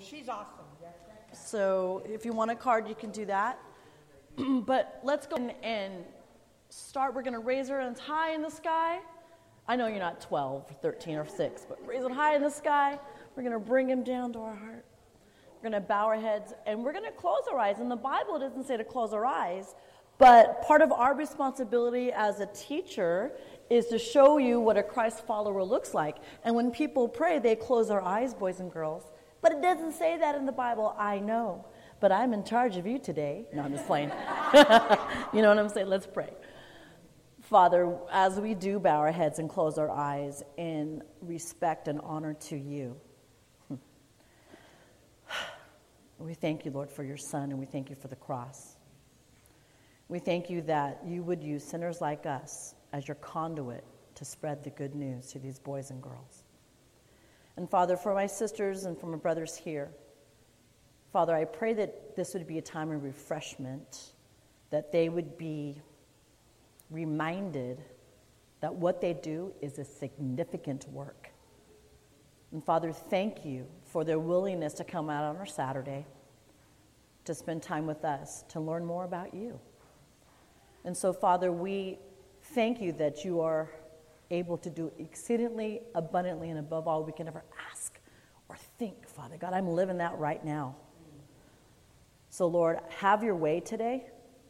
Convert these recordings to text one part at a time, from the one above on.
she's awesome. So if you want a card, you can do that. But let's go and start. We're going to raise our hands high in the sky. I know you're not 12, 13, or 6, but raise it high in the sky. We're going to bring him down to our heart. We're going to bow our heads, and we're going to close our eyes. And the Bible doesn't say to close our eyes, but part of our responsibility as a teacher is to show you what a Christ follower looks like. And when people pray, they close their eyes, boys and girls. But it doesn't say that in the Bible, I know. But I'm in charge of you today. No, I'm just playing. You know what I'm saying? Let's pray. Father, as we do bow our heads and close our eyes in respect and honor to you, we thank you, Lord, for your Son, and we thank you for the cross. We thank you that you would use sinners like us as your conduit to spread the good news to these boys and girls. And Father, for my sisters and for my brothers here, Father, I pray that this would be a time of refreshment, that they would be reminded that what they do is a significant work. And Father, thank you for their willingness to come out on our Saturday to spend time with us, to learn more about you. And so, Father, we thank you that you are able to do exceedingly abundantly and above all we can ever ask or think, Father God. I'm living that right now. So, Lord, have your way today.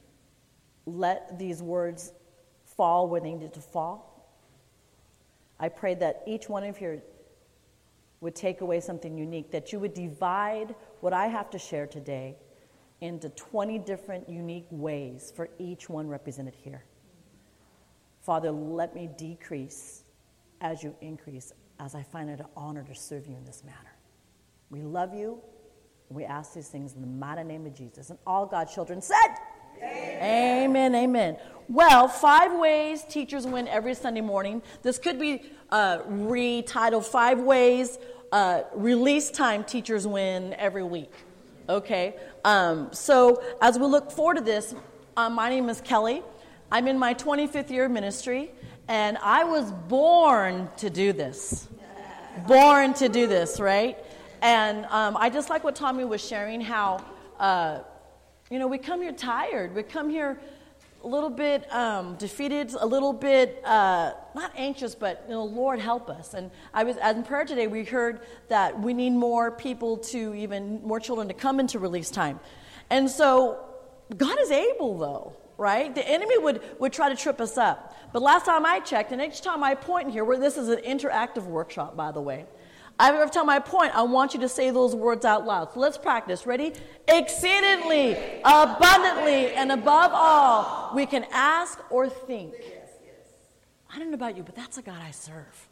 Let these words fall where they need to fall. I pray that each one of you would take away something unique, that you would divide what I have to share today into 20 different unique ways for each one represented here. Father, let me decrease as you increase, as I find it an honor to serve you in this manner. We love you, and we ask these things in the mighty name of Jesus. And all God's children said, amen. Amen, amen. Well, 5 ways teachers win every Sunday morning. This could be retitled 5 ways release time teachers win every week. Okay, so as we look forward to this, my name is Kelly. I'm in my 25th year of ministry, and I was born to do this. Born to do this, right? And I just like what Tommy was sharing, how, we come here tired. We come here a little bit defeated, a little bit, not anxious, but, Lord, help us. And in prayer today, we heard that we need more people more children to come into release time. And so God is able, though, right? The enemy would try to trip us up. But last time I checked, and each time I point in here, where this is an interactive workshop, by the way, every time I point, I want you to say those words out loud. So let's practice. Ready? Exceedingly, abundantly, and above all, we can ask or think. I don't know about you, but that's a God I serve.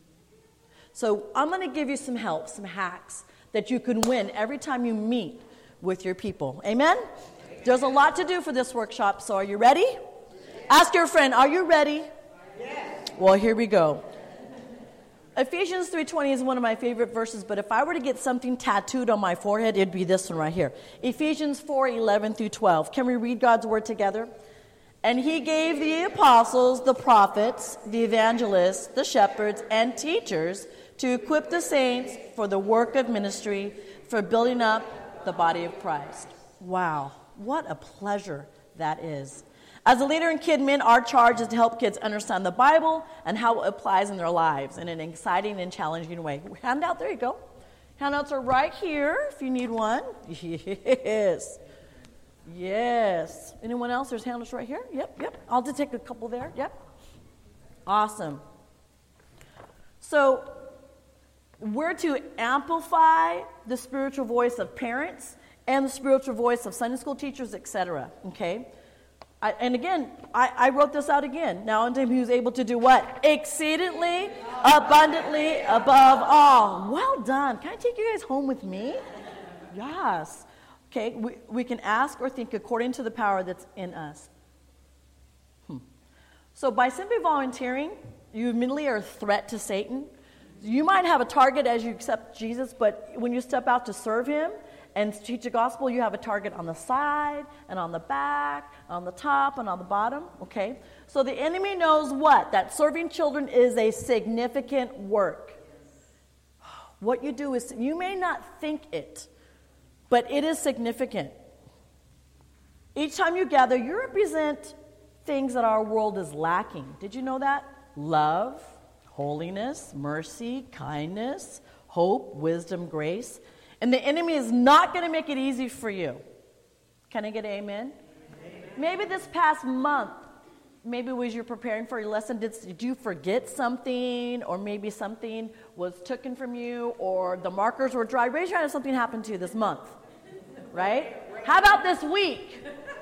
So I'm going to give you some help, some hacks that you can win every time you meet with your people. Amen? There's a lot to do for this workshop, so are you ready? Ask your friend, are you ready? Yes. Well, here we go. Ephesians 3:20 is one of my favorite verses, but if I were to get something tattooed on my forehead, it'd be this one right here. Ephesians 4:11 through 12. Can we read God's word together? And he gave the apostles, the prophets, the evangelists, the shepherds, and teachers to equip the saints for the work of ministry, for building up the body of Christ. Wow, what a pleasure that is. As a leader in KidMin, our charge is to help kids understand the Bible and how it applies in their lives in an exciting and challenging way. Handout, there you go. Handouts are right here if you need one. Yes. Yes. Anyone else? There's handouts right here. Yep. I'll just take a couple there. Yep. Awesome. So we're to amplify the spiritual voice of parents and the spiritual voice of Sunday school teachers, etc. Okay? I wrote this out again. Now unto him who's able to do what? Exceedingly, abundantly, above all. Well done. Can I take you guys home with me? Yes. Okay, we can ask or think according to the power that's in us. So by simply volunteering, you immediately are a threat to Satan. You might have a target as you accept Jesus, but when you step out to serve him and teach the gospel, you have a target on the side and on the back, on the top and on the bottom, okay? So the enemy knows what? That serving children is a significant work. What you do is, you may not think it, but it is significant. Each time you gather, you represent things that our world is lacking. Did you know that? Love, holiness, mercy, kindness, hope, wisdom, grace. And the enemy is not going to make it easy for you. Can I get an amen? Maybe this past month, maybe as you're preparing for your lesson, did you forget something, or maybe something was taken from you, or the markers were dry? Raise your hand if something happened to you this month, right? How about this week?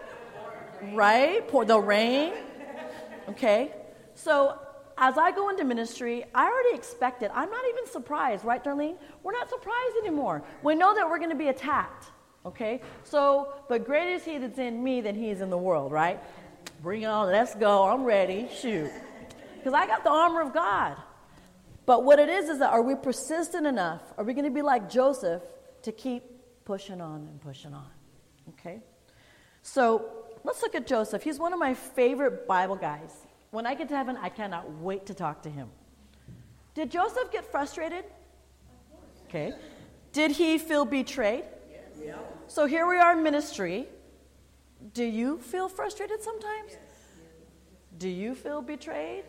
Right? Pour the rain. Okay. So as I go into ministry, I already expect it. I'm not even surprised, right, Darlene? We're not surprised anymore. We know that we're going to be attacked. Okay? So, but greater is he that's in me than he is in the world, right? Bring it on. Let's go. I'm ready. Shoot. Because I got the armor of God. But what it is that are we persistent enough? Are we going to be like Joseph to keep pushing on and pushing on? Okay? So let's look at Joseph. He's one of my favorite Bible guys. When I get to heaven, I cannot wait to talk to him. Did Joseph get frustrated? Okay. Did he feel betrayed? Yes. So here we are in ministry. Do you feel frustrated sometimes? Yes. Do you feel betrayed?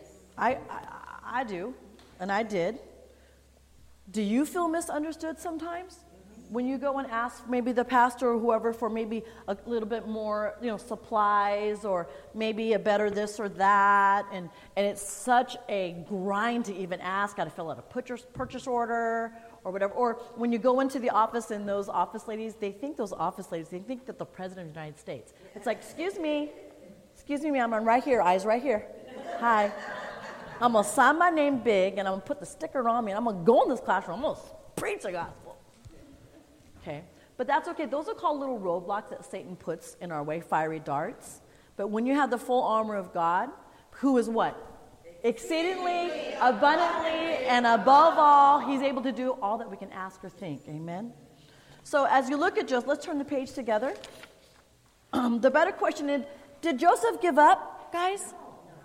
I do, and I did. Do you feel misunderstood sometimes? When you go and ask maybe the pastor or whoever for maybe a little bit more, supplies, or maybe a better this or that, and it's such a grind to even ask, got to fill out a purchase order or whatever. Or when you go into the office and those office ladies, they think that the President of the United States. It's like, excuse me, ma'am, I'm right here, eyes right here. Hi. I'm going to sign my name big, and I'm going to put the sticker on me, and I'm going to go in this classroom, I'm going to preach the gospel. Okay, but that's okay. Those are called little roadblocks that Satan puts in our way, fiery darts. But when you have the full armor of God, who is what? Exceedingly, abundantly, and above all, he's able to do all that we can ask or think. Amen? So as you look at Joseph, let's turn the page together. The better question is, did Joseph give up, guys?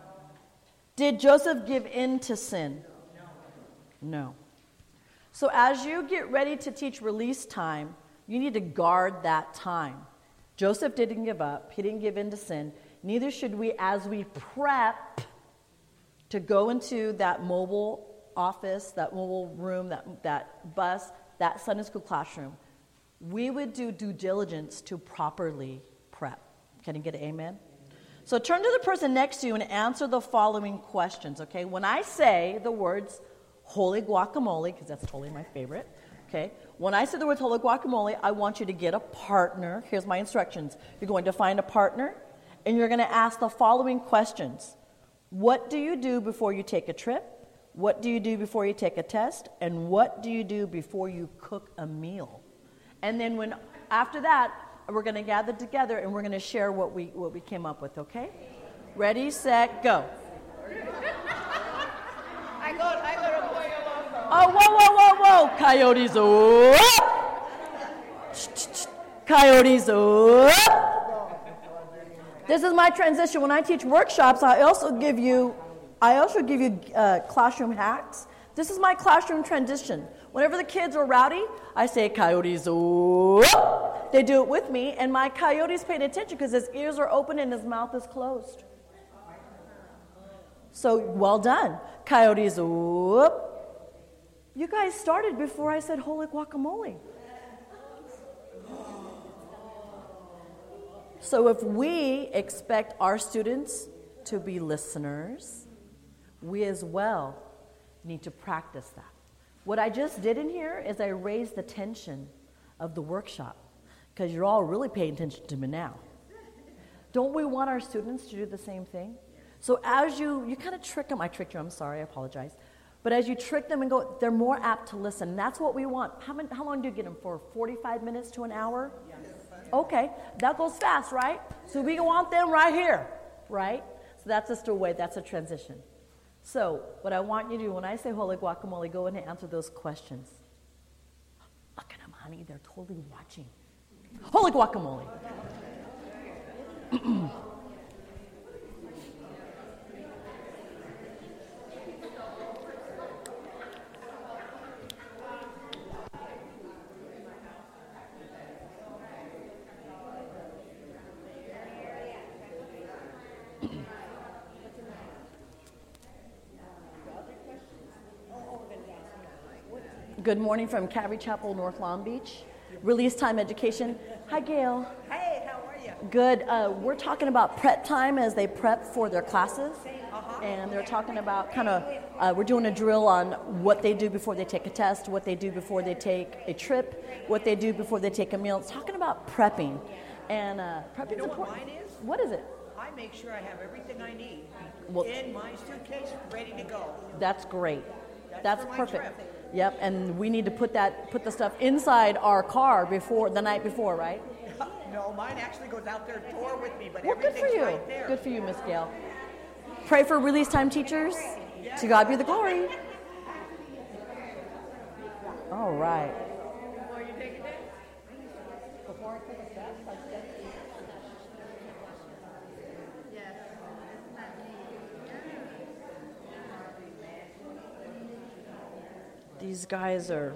Did Joseph give in to sin? No. So as you get ready to teach release time, you need to guard that time. Joseph didn't give up. He didn't give in to sin. Neither should we as we prep to go into that mobile office, that mobile room, that bus, that Sunday school classroom. We would do due diligence to properly prep. Can you get an amen? So turn to the person next to you and answer the following questions, okay? When I say the words holy guacamole, because that's totally my favorite, okay? When I say the words holy guacamole, I want you to get a partner. Here's my instructions. You're going to find a partner, and you're going to ask the following questions. What do you do before you take a trip? What do you do before you take a test? And what do you do before you cook a meal? And then after that, we're going to gather together, and we're going to share what we came up with, okay? Ready, set, go. I got a point Oh, whoa. Coyotes, Coyotes, This is my transition. When I teach workshops, I also give you classroom hacks. This is my classroom transition. Whenever the kids are rowdy, I say, coyotes, They do it with me, and my coyote's paying attention because his ears are open and his mouth is closed. So, well done. Coyotes, You guys started before I said holy guacamole. So if we expect our students to be listeners, we as well need to practice that. What I just did in here is I raised the tension of the workshop because you're all really paying attention to me now. Don't we want our students to do the same thing? So as you kind of trick them, I tricked you, I'm sorry, I apologize. But as you trick them and go, they're more apt to listen. That's what we want. How long do you get them for? 45 minutes to an hour? Yes. Okay, that goes fast, right? So we want them right here, right? So that's just a way, that's a transition. So what I want you to do, when I say holy guacamole, go in and answer those questions. Look at them, honey, they're totally watching. Holy guacamole. Good morning from Calvary Chapel, North Long Beach. Release time education. Hi, Gail. Hey, how are you? Good. We're talking about prep time as they prep for their classes. And they're talking about we're doing a drill on what they do before they take a test, what they do before they take a trip, what they do before they take a meal. It's talking about prepping. And prepping is important. What mine is? What is it? I make sure I have everything I need Well, in my suitcase, ready to go. That's great. That's for my perfect. trip. Yep, and we need to put the stuff inside our car the night before, right? No, mine actually goes out their door with me, but Well, good for everything's you. right there. Good for you, Miss Gail. Pray for release time teachers. To God be the glory. All right. Before you take a test? Before I take a test, These guys are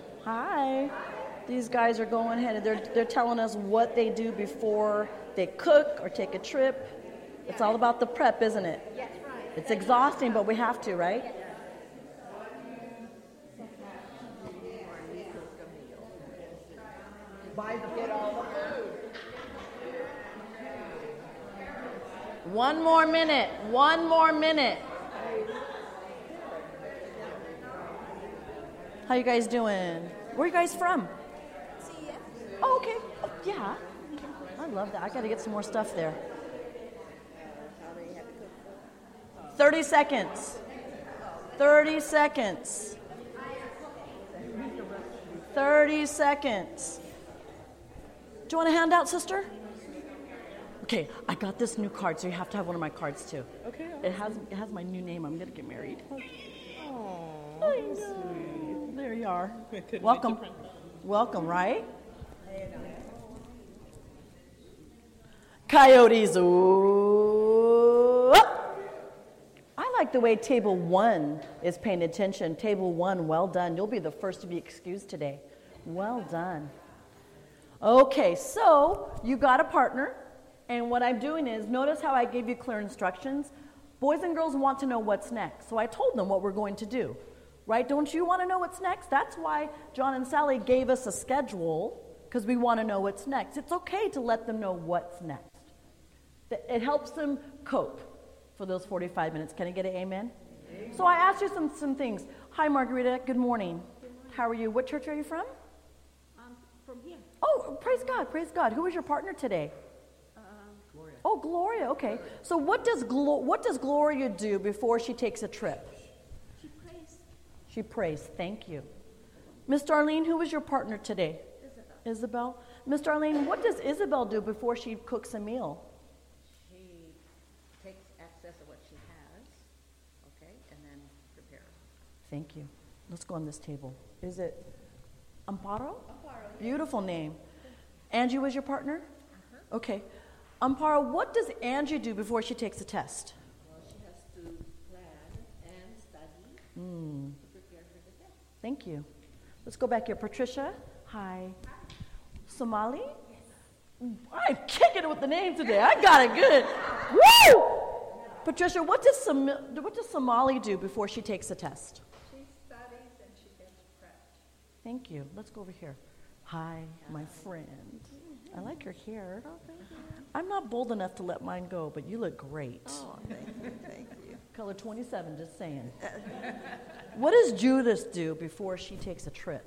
going ahead. They're telling us what they do before they cook or take a trip. It's all about the prep, isn't it? Yes, right. It's exhausting, but we have to, right? Get all the food. 1 more minute. 1 more minute. How you guys doing? Where are you guys from? Oh, okay. Oh, yeah. I love that. I got to get some more stuff there. 30 seconds. 30 seconds. 30 seconds. Do you want a handout, sister? Okay, I got this new card, so you have to have one of my cards too. Okay. It has my new name. I'm gonna get married. Aww, I know. There you are. Welcome. Welcome, right? Coyotes. Ooh. I like the way table 1 is paying attention. Table 1, well done. You'll be the first to be excused today. Well done. Okay, so you got a partner, and what I'm doing is, notice how I gave you clear instructions. Boys and girls want to know what's next, so I told them what we're going to do. Right? Don't you want to know what's next? That's why John and Sally gave us a schedule, because we want to know what's next. It's okay to let them know what's next. It helps them cope for those 45 minutes. Can I get an amen? So I asked you some things. Hi, Margarita. Good morning. How are you? What church are you from? From here. Oh, praise God. Praise God. Who is your partner today? Gloria. Oh, Gloria. Okay. So what does Gloria do before she takes a trip? She prays. She prays. Thank you. Miss Darlene, who is your partner today? Isabel. Miss Darlene, what does Isabel do before she cooks a meal? She takes access of what she has, okay, and then prepares. Thank you. Let's go on this table. Is it Amparo? Amparo. Beautiful name. Angie was your partner? Uh-huh. Okay. Amparo, what does Angie do before she takes a test? Well, she has to plan and study to prepare for the test. Thank you. Let's go back here. Patricia, hi. Somali? Yes. I'm kicking it with the name today. I got it good. Woo! Patricia, what does Somali do before she takes a test? She studies and she gets prepped. Thank you. Let's go over here. Hi, my friend. I like your hair. Oh, thank you. I'm not bold enough to let mine go, but you look great. Oh, thank you. Color 27, just saying. What does Judith do before she takes a trip?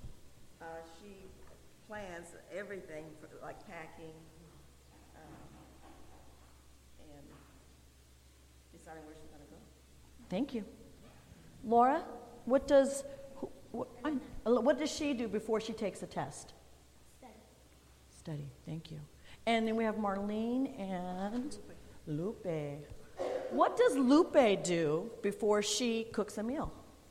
She plans everything, like packing and deciding where she's going to go. Thank you. Laura, what does she do before she takes a test? Study. Thank you. And then we have Marlene and Lupe. What does Lupe do before she cooks a meal?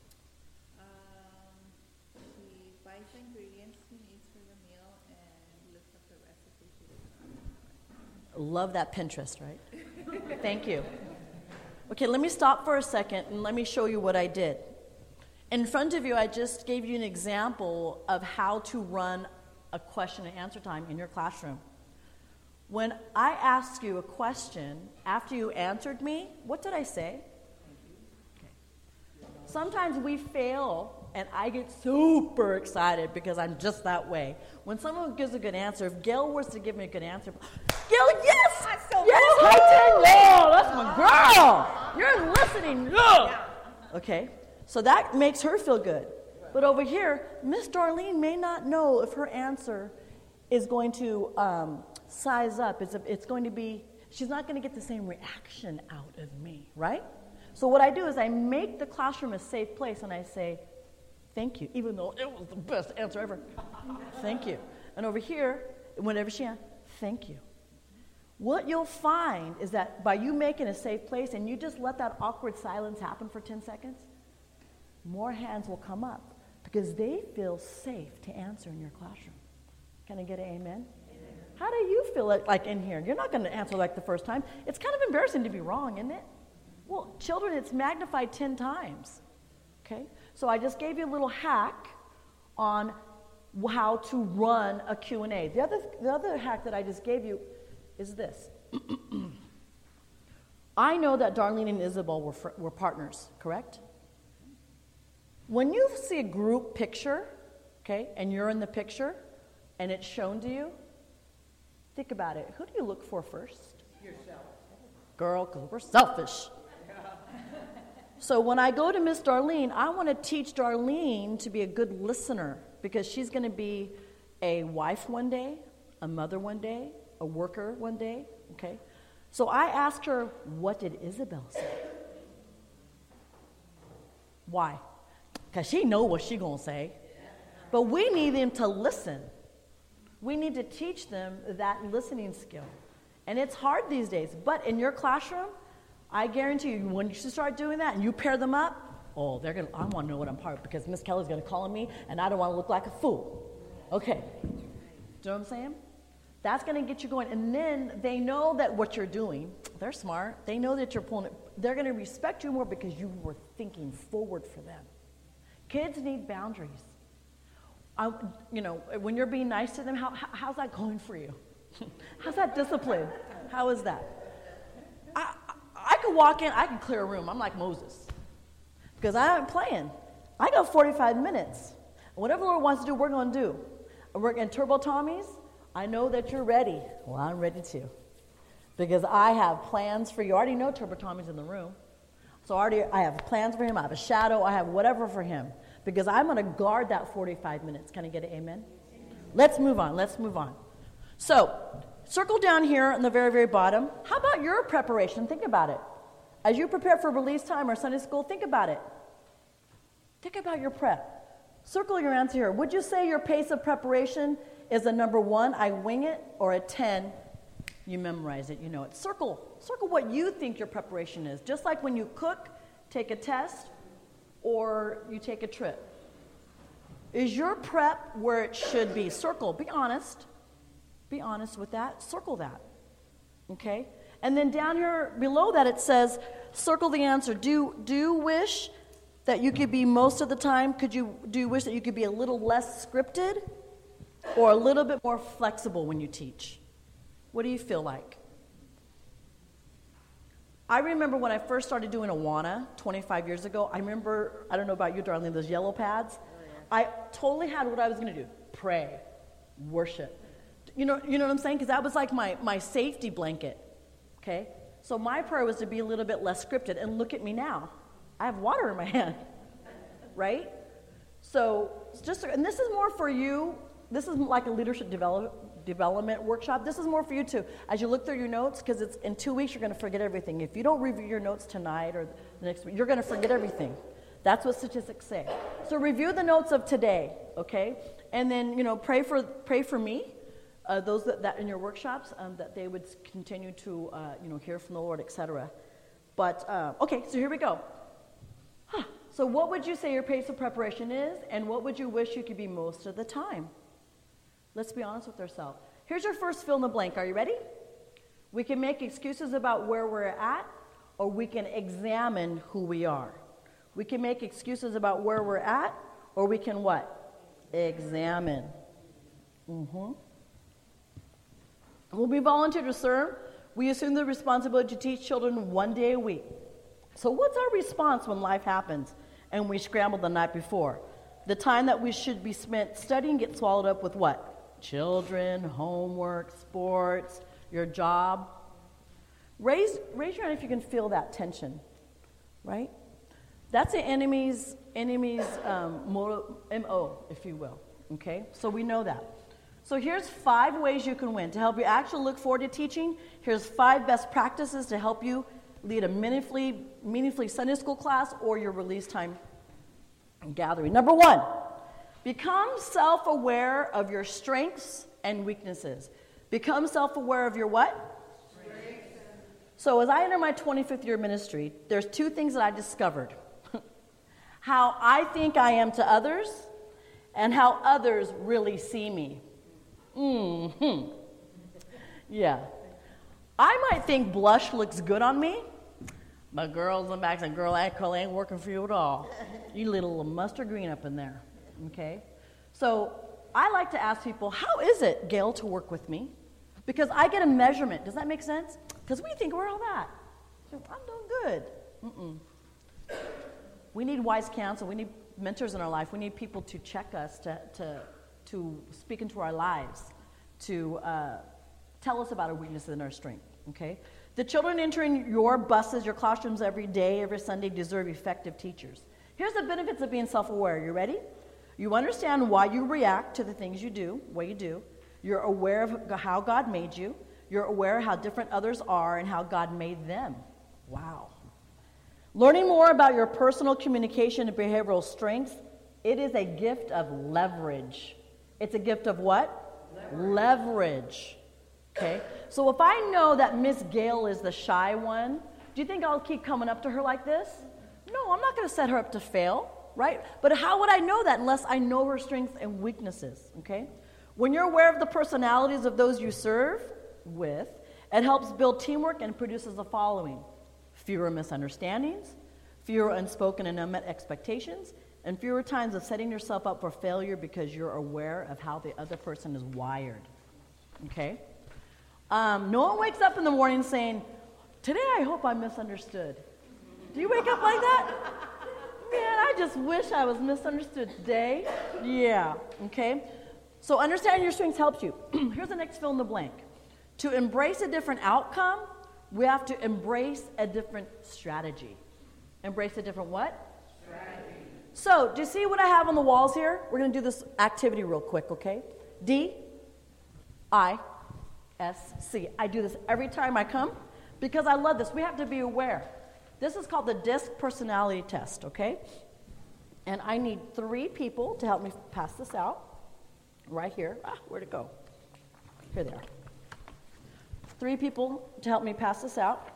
She buys the ingredients she needs for the meal and looks up the recipe she does. Love that Pinterest, right? Thank you. Okay, let me stop for a second and let me show you what I did. In front of you, I just gave you an example of how to run a question and answer time in your classroom. When I asked you a question, after you answered me, what did I say? Okay. Sometimes we fail And I get super excited because I'm just that way. When someone gives a good answer, if Gail was to give me a good answer, Gail, yes! Yes, hi, 10. That's my girl! You're listening. Okay, so that makes her feel good. But over here, Miss Darlene may not know if her answer is going to size up. It's going to be, she's not going to get the same reaction out of me, right? So what I do is I make the classroom a safe place, and I say, thank you, even though it was the best answer ever. Thank you. And over here, whenever she asks, thank you. What you'll find is that by you making a safe place and you just let that awkward silence happen for 10 seconds, more hands will come up because they feel safe to answer in your classroom. Can I get an amen? Amen. How do you feel like in here? You're not going to answer like the first time. It's kind of embarrassing to be wrong, isn't it? Well, children, it's magnified 10 times. Okay? So I just gave you a little hack on how to run a Q&A. The other hack that I just gave you is this. I know that Darlene and Isabel were partners, correct? When you see a group picture, okay, and you're in the picture, and it's shown to you, think about it. Who do you look for first? Yourself. Girl, because we're selfish. So when I go to Miss Darlene, I want to teach Darlene to be a good listener because she's going to be a wife one day, a mother one day, a worker one day, okay? So I asked her, what did Isabel say? Why? Because she know what she going to say. But we need them to listen. We need to teach them that listening skill. And it's hard these days. But in your classroom, I guarantee you, when you start doing that and you pair them up, oh, I want to know what I'm part of because Miss Kelly's going to call on me and I don't want to look like a fool. Okay. Do you know what I'm saying? That's going to get you going. And then they know that what you're doing, they're smart. They know that you're pulling it. They're going to respect you more because you were thinking forward for them. Kids need boundaries. When you're being nice to them, how's that going for you? How's that discipline? How is that? I could walk in, I can clear a room. I'm like Moses. Because I ain't playing. I got 45 minutes. Whatever the Lord wants to do, we're going to do. We're in Turbo Tommy's. I know that you're ready. Well, I'm ready too. Because I have plans for you. I already know Turbo Tommy's in the room. So I have plans for him. I have a shadow. I have whatever for him. Because I'm going to guard that 45 minutes. Can I get an amen? Let's move on. So, circle down here on the very, very bottom. How about your preparation? Think about it. As you prepare for release time or Sunday school, think about it. Think about your prep. Circle your answer here. Would you say your pace of preparation is a number 1, I wing it, or a 10, you memorize it, you know it? Circle what you think your preparation is. Just like when you cook, take a test, or you take a trip. Is your prep where it should be? Circle. Be honest. Be honest with that. Circle that. Okay? And then down here below that it says, circle the answer. Do you wish that you could be most of the time, do you wish that you could be a little less scripted or a little bit more flexible when you teach? What do you feel like? I remember when I first started doing Awana 25 years ago, I don't know about you, Darlene, those yellow pads. Oh, yeah. I totally had what I was going to do. Pray, worship. You know what I'm saying? Because that was like my safety blanket, okay? So my prayer was to be a little bit less scripted. And look at me now. I have water in my hand, right? So and this is more for you. This is like a leadership development workshop. This is more for you too. As you look through your notes, because it's in 2 weeks, you're going to forget everything. If you don't review your notes tonight or the next week, you're going to forget everything. That's what statistics say. So review the notes of today, okay? And then, pray for me, those that in your workshops, that they would continue to, hear from the Lord, etc. But, okay, so here we go. So what would you say your pace of preparation is, and what would you wish you could be most of the time? Let's be honest with ourselves. Here's your first fill in the blank. Are you ready? We can make excuses about where we're at, or we can examine who we are. We can make excuses about where we're at, or we can what? Examine. When we volunteer to serve, we assume the responsibility to teach children 1 day a week. So what's our response when life happens and we scramble the night before? The time that we should be spent studying gets swallowed up with what? Children, homework, sports, your job. Raise your hand if you can feel that tension, right? That's the enemy's MO, if you will, okay? So we know that. So here's 5 ways you can win. To help you actually look forward to teaching, here's 5 best practices to help you lead a meaningfully Sunday school class or your release time gathering. Number 1, become self-aware of your strengths and weaknesses. Become self-aware of your what? So as I enter my 25th year of ministry, there's 2 things that I discovered. How I think I am to others and how others really see me. Yeah. I might think blush looks good on me, but girls in the back say, girl, that color ain't working for you at all. You little mustard green up in there, okay? So I like to ask people, how is it, Gail, to work with me? Because I get a measurement. Does that make sense? Because we think we're all that. So I'm doing good. We need wise counsel. We need mentors in our life. We need people to check us, to speak into our lives, to tell us about our weaknesses and our strength, okay? The children entering your buses, your classrooms every day, every Sunday deserve effective teachers. Here's the benefits of being self-aware. You ready? You understand why you react to the things you do, what you do. You're aware of how God made you. You're aware of how different others are and how God made them. Wow. Learning more about your personal communication and behavioral strengths, it is a gift of leverage. It's a gift of what? Leverage. Okay? So if I know that Miss Gail is the shy one, do you think I'll keep coming up to her like this? No, I'm not going to set her up to fail, right? But how would I know that unless I know her strengths and weaknesses, okay? When you're aware of the personalities of those you serve with, it helps build teamwork and produces the following: fewer misunderstandings, fewer unspoken and unmet expectations, and fewer times of setting yourself up for failure because you're aware of how the other person is wired, okay? No one wakes up in the morning saying, today I hope I'm misunderstood. Do you wake up like that? Man, I just wish I was misunderstood today. Yeah, okay? So understanding your strengths helps you. Here's the next fill in the blank. To embrace a different outcome, we have to embrace a different strategy. Embrace a different what? Strategy. So, do you see what I have on the walls here? We're going to do this activity real quick, okay? D-I-S-C. I do this every time I come because I love this. We have to be aware. This is called the DISC personality test, okay? And I need 3 people to help me pass this out. Right here. Where'd it go? Here they are. 3 people to help me pass this out.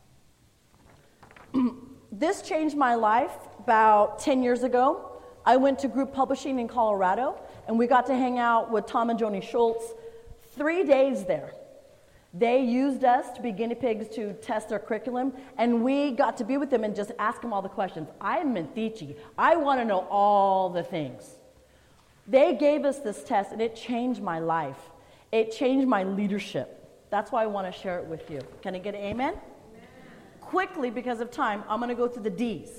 This changed my life about 10 years ago. I went to group publishing in Colorado, and we got to hang out with Tom and Joni Schultz 3 days there. They used us to be guinea pigs to test their curriculum, and we got to be with them and just ask them all the questions. I'm Menthici. I want to know all the things. They gave us this test, and it changed my life. It changed my leadership. That's why I want to share it with you. Can I get an amen? Amen. Quickly, because of time, I'm going to go through the D's.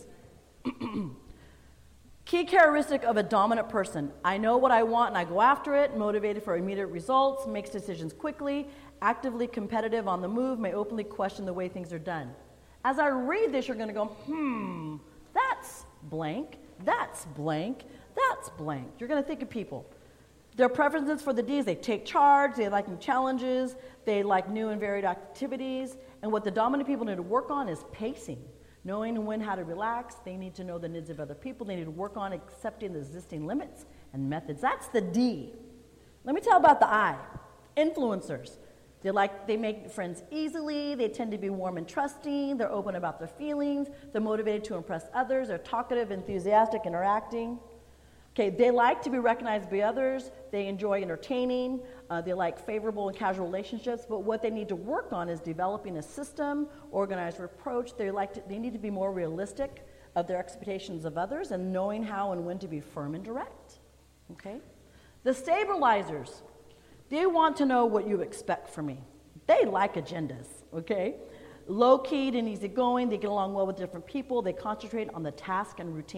Key characteristic of a dominant person. I know what I want, and I go after it, motivated for immediate results, makes decisions quickly, actively competitive on the move, may openly question the way things are done. As I read this, you're going to go, that's blank, that's blank, that's blank. You're going to think of people. Their preferences for the D's, they take charge, they like new challenges, they like new and varied activities, and what the dominant people need to work on is pacing. Knowing when how to relax, they need to know the needs of other people, they need to work on accepting the existing limits and methods. That's the D. Let me tell you about the I. Influencers. They make friends easily, they tend to be warm and trusting, they're open about their feelings, they're motivated to impress others, they're talkative, enthusiastic, interacting. Okay, they like to be recognized by others, they enjoy entertaining, they like favorable and casual relationships, but what they need to work on is developing a system, organized approach. They need to be more realistic of their expectations of others and knowing how and when to be firm and direct. Okay? The stabilizers, they want to know what you expect from me. They like agendas, okay? Low-keyed and easygoing, they get along well with different people, they concentrate on the task and routine.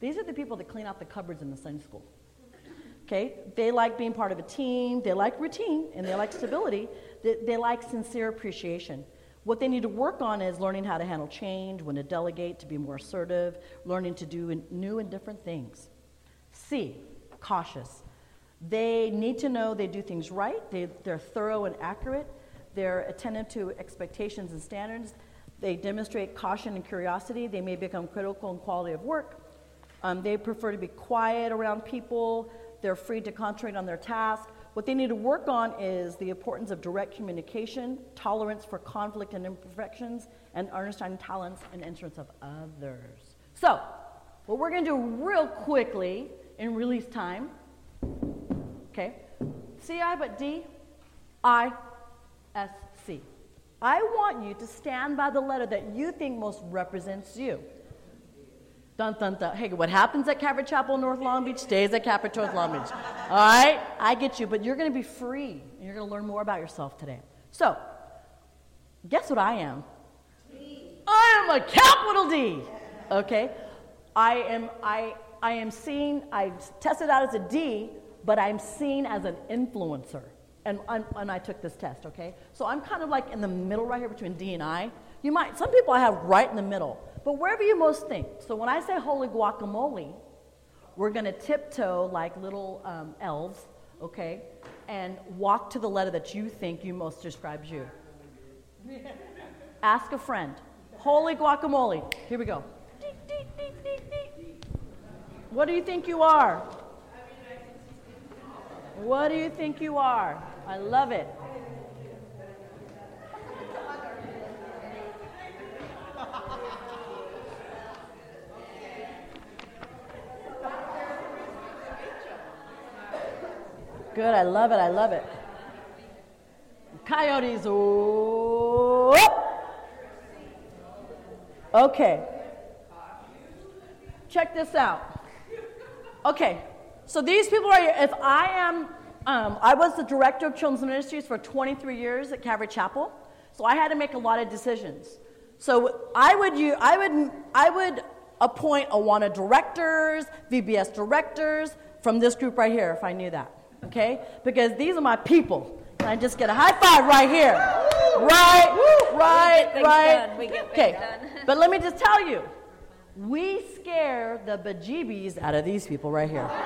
These are the people that clean out the cupboards in the Sunday school. Okay? They like being part of a team. They like routine, and they like stability. They like sincere appreciation. What they need to work on is learning how to handle change, when to delegate, to be more assertive, learning to do new and different things. C, cautious. They need to know they do things right. They're thorough and accurate. They're attentive to expectations and standards. They demonstrate caution and curiosity. They may become critical in quality of work. They prefer to be quiet around people. They're free to concentrate on their task. What they need to work on is the importance of direct communication, tolerance for conflict and imperfections, and understanding talents and interests of others. So, what we're going to do real quickly in release time, okay, C-I but D-I-S-C. I want you to stand by the letter that you think most represents you. Dun, dun, dun. Hey, what happens at Calvary Chapel, North Long Beach, stays at Calvary North Long Beach. All right? I get you, but you're going to be free, and you're going to learn more about yourself today. So, guess what I am? I am a capital D. Okay? I am seen, I've tested out as a D, but I'm seen as an influencer. And I took this test, okay? So I'm kind of like in the middle right here between D and I. Some people I have right in the middle. But wherever you most think. So when I say holy guacamole, we're going to tiptoe like little elves, okay, and walk to the letter that you think you most describes you. Ask a friend. Holy guacamole. Here we go. What do you think you are? What do you think you are? I love it. Good, I love it, I love it. Coyotes, oh! Okay. Check this out. Okay, so these people are here. If I am, I was the director of Children's Ministries for 23 years at Calvary Chapel, so I had to make a lot of decisions. So I would appoint Awana directors, VBS directors from this group right here if I knew that. Okay? Because these are my people. And I just get a high five right here. Right. Okay. But let me just tell you, we scare the bejeebies out of these people right here.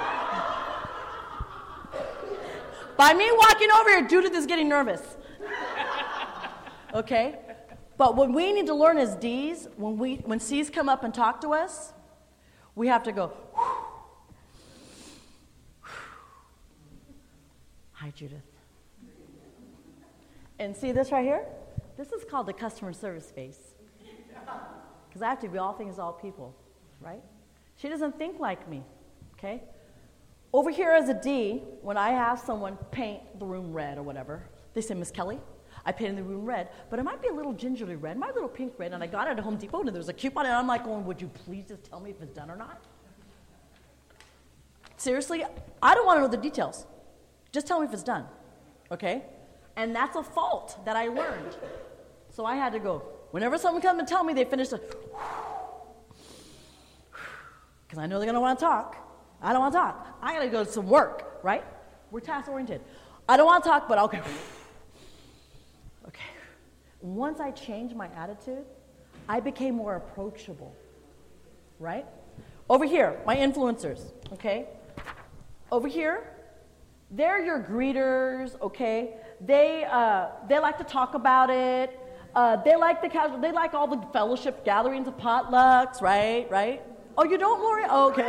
By me walking over here, Judith is getting nervous. Okay? But what we need to learn as D's, when C's come up and talk to us, we have to go, hi, Judith. And see this right here? This is called the customer service face. Because I have to be all things, all people, right? She doesn't think like me, okay? Over here as a D, when I have someone paint the room red or whatever, they say, Miss Kelly, I painted the room red, but it might be a little gingerly red, my little pink red, and I got it at Home Depot, and there's a coupon, and I'm like going, would you please just tell me if it's done or not? Seriously, I don't want to know the details. Just tell me if it's done, okay? And that's a fault that I learned. So I had to go, whenever someone comes and tell me they finished it, because I know they're going to want to talk. I don't want to talk. I got to go to some work, right? We're task-oriented. I don't want to talk, but okay. Okay. Once I changed my attitude, I became more approachable, right? Over here, my influencers, okay? Over here, they're your greeters, okay? They like to talk about it. They like they like all the fellowship gatherings and potlucks, right? Oh, you don't, Lori? Oh, okay.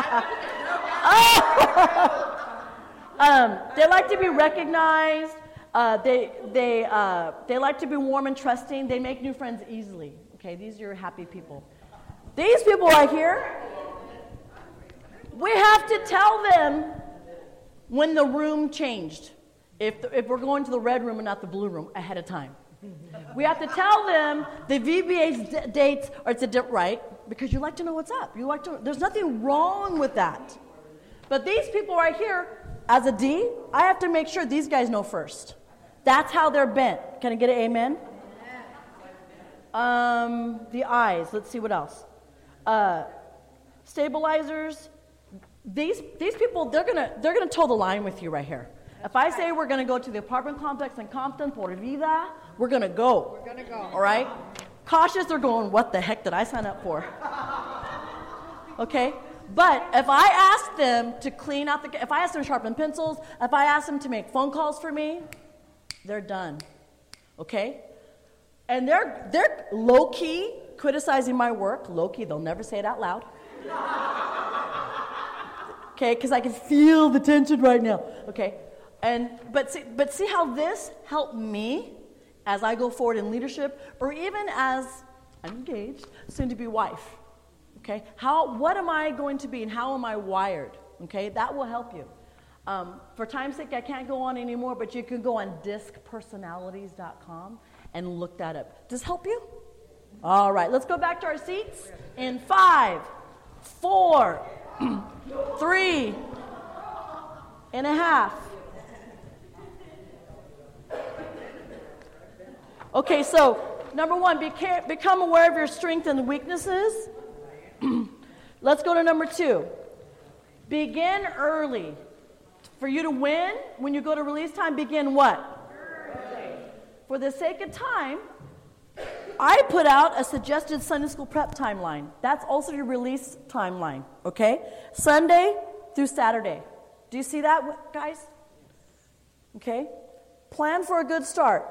They like to be recognized. They like to be warm and trusting. They make new friends easily. Okay, these are your happy people. These people right here, we have to tell them when the room changed. If we're going to the red room and not the blue room ahead of time. We have to tell them the VBA's dates are right, because you like to know what's up. There's nothing wrong with that. But these people right here, as a D, I have to make sure these guys know first. That's how they're bent. Can I get an amen? The eyes. Let's see what else. stabilizers, these people, they're gonna toe the line with you right here. If I say we're gonna go to the apartment complex in Compton, Por Vida, we're gonna go. We're gonna go. All right? Cautious, they're going, what the heck did I sign up for? Okay? But if I ask them to clean out if I ask them to sharpen pencils, if I ask them to make phone calls for me, they're done. Okay? And they're low-key criticizing my work. Low-key, they'll never say it out loud. Okay? Because I can feel the tension right now. Okay? But see how this helped me as I go forward in leadership, or even as I'm engaged, soon-to-be wife. Okay, what am I going to be, and how am I wired? Okay, that will help you. For time's sake, I can't go on anymore, but you can go on discpersonalities.com and look that up. Does this help you? All right, let's go back to our seats in 5, 4, 3 and a half. Okay, so number 1, become aware of your strengths and weaknesses. Let's go to number 2. Begin early. For you to win, when you go to release time, begin what? Early. For the sake of time, I put out a suggested Sunday school prep timeline. That's also your release timeline, okay? Sunday through Saturday. Do you see that, guys? Okay? Plan for a good start.